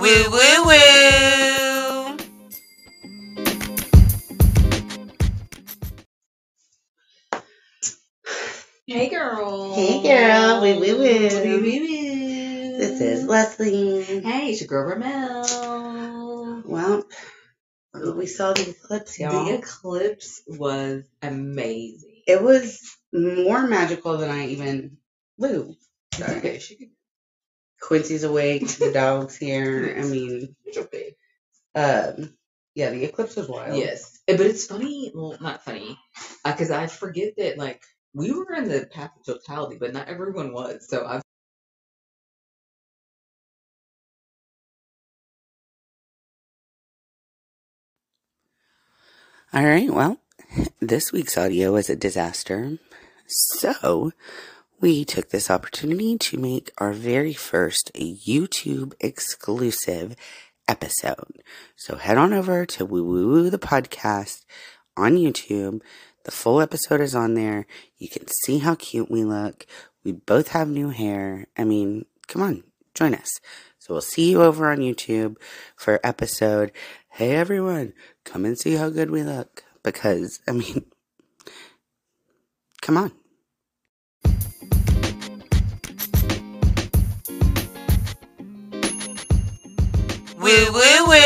Woo woo woo. Hey girl. Hey girl. Woo woo woo. Woo woo woo. This is Leslie. Hey, it's your girl Ramel. Well, we saw the eclipse, y'all. The eclipse was amazing. It was more magical than I even knew. Sorry. Okay, she could. Quincy's awake. The dog's here. I mean, It's okay. Yeah, the eclipse was wild. Yes, but it's funny. Well, not funny, because I forget that like we were in the path of totality, but not everyone was. So I've. All right, well, this week's audio was a disaster. So, we took this opportunity to make our very first YouTube exclusive episode. So, head on over to Woo Woo Woo the podcast on YouTube. The full episode is on there. You can see how cute we look. We both have new hair. I mean, come on, join us. So we'll see you over on YouTube for episode. Hey everyone, come and see how good we look. Because, I mean, come on. Woo woo woo.